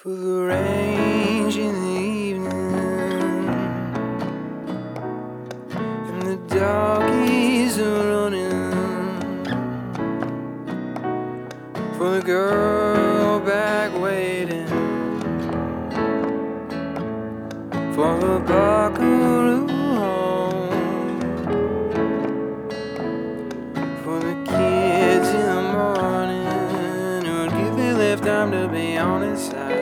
For the range in the evening, and the doggies are running for the girl back waiting for the buckaroo home, for the kids in the morning who'd give their lifetime to be on his side.